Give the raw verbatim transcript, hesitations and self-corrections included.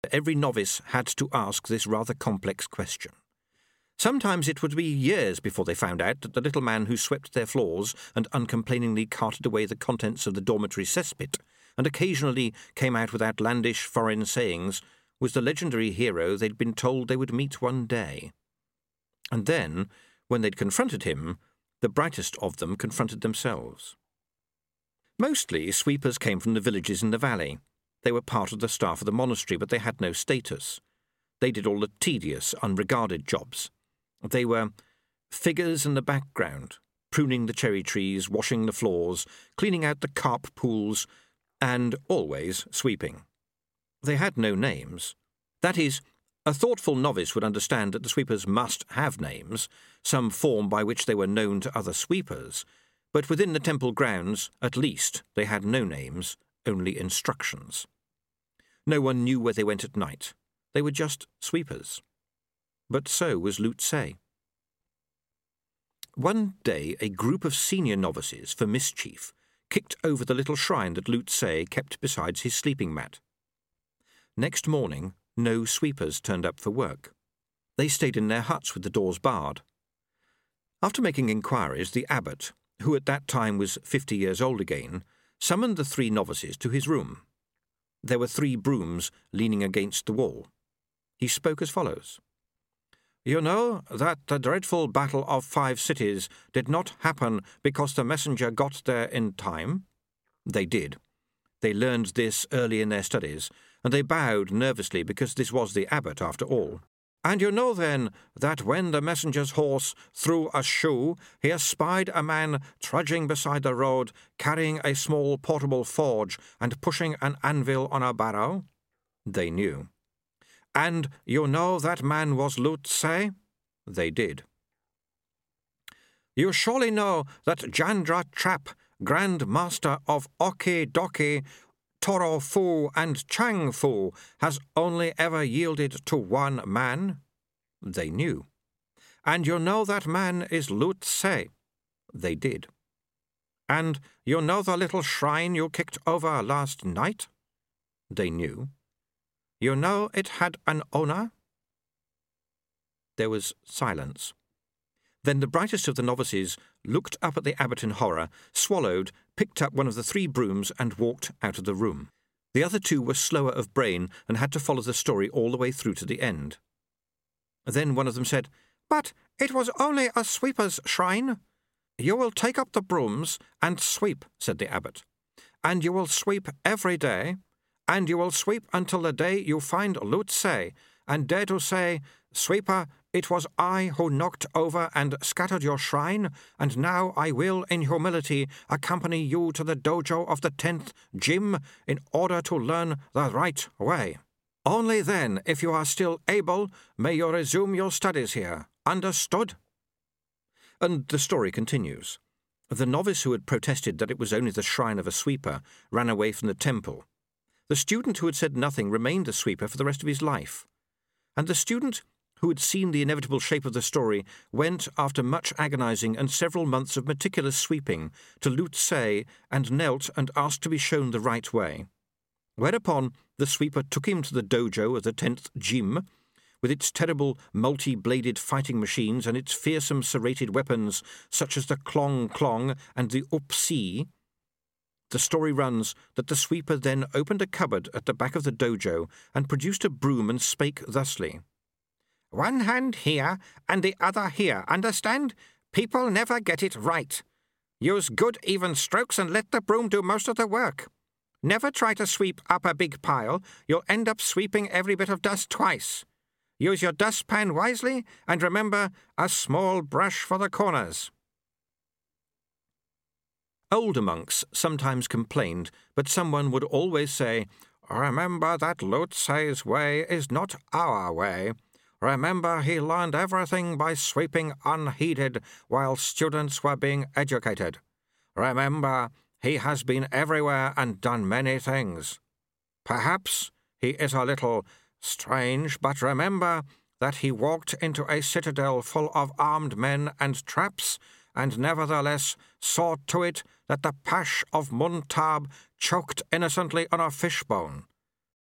Every novice had to ask this rather complex question. Sometimes it would be years before they found out that the little man who swept their floors and uncomplainingly carted away the contents of the dormitory cesspit, and occasionally came out with outlandish foreign sayings, was the legendary hero they'd been told they would meet one day. And then, when they'd confronted him, the brightest of them confronted themselves. Mostly, sweepers came from the villages in the valley. They were part of the staff of the monastery, but they had no status. They did all the tedious, unregarded jobs. They were figures in the background, pruning the cherry trees, washing the floors, cleaning out the carp pools, and always sweeping. They had no names. That is, a thoughtful novice would understand that the sweepers must have names, some form by which they were known to other sweepers, but within the temple grounds, at least, they had no names, only instructions. No one knew where they went at night. They were just sweepers. But so was Lute Sei. One day a group of senior novices, for mischief, kicked over the little shrine that Lute Sei kept beside his sleeping mat. Next morning, no sweepers turned up for work. They stayed in their huts with the doors barred. After making inquiries, the abbot, who at that time was fifty years old again, summoned the three novices to his room. There were three brooms leaning against the wall. He spoke as follows. "You know that the dreadful battle of five cities did not happen because the messenger got there in time?" They did. They learned this early in their studies, and they bowed nervously because this was the abbot after all. "And you know then that when the messenger's horse threw a shoe, he espied a man trudging beside the road, carrying a small portable forge and pushing an anvil on a barrow?" They knew. "And you know that man was Lute Sei?" They did. "You surely know that Jandra Trap, Grand Master of Oki Doki, Toro Fu and Chang Fu, has only ever yielded to one man?" They knew. "And you know that man is Lute Sei?" They did. "And you know the little shrine you kicked over last night?" They knew. "You know it had an owner?" There was silence. Then the brightest of the novices looked up at the abbot in horror, swallowed, picked up one of the three brooms, and walked out of the room. The other two were slower of brain and had to follow the story all the way through to the end. Then one of them said, "But it was only a sweeper's shrine." "You will take up the brooms and sweep," said the abbot. "And you will sweep every day, and you will sweep until the day you find Lute Sei, and dare to say, 'Sweeper, it was I who knocked over and scattered your shrine, and now I will, in humility, accompany you to the dojo of the tenth Jim in order to learn the right way. Only then, if you are still able, may you resume your studies here. Understood?'" And the story continues. The novice who had protested that it was only the shrine of a sweeper ran away from the temple. The student who had said nothing remained the sweeper for the rest of his life. And the student who had seen the inevitable shape of the story went, after much agonizing and several months of meticulous sweeping, to Lute Sei and knelt and asked to be shown the right way. Whereupon the sweeper took him to the dojo of the tenth Jim, with its terrible multi-bladed fighting machines and its fearsome serrated weapons such as the Klong Klong and the Up-Si. The story runs that the sweeper then opened a cupboard at the back of the dojo and produced a broom and spake thusly. "One hand here and the other here, understand? People never get it right. Use good even strokes and let the broom do most of the work. Never try to sweep up a big pile. You'll end up sweeping every bit of dust twice. Use your dustpan wisely, and remember, a small brush for the corners." Older monks sometimes complained, but someone would always say, "Remember that Lute Sei's way is not our way. Remember he learned everything by sweeping unheeded while students were being educated. Remember, he has been everywhere and done many things. Perhaps he is a little strange, but remember that he walked into a citadel full of armed men and traps, and nevertheless saw to it that the Pash of Muntab choked innocently on a fishbone.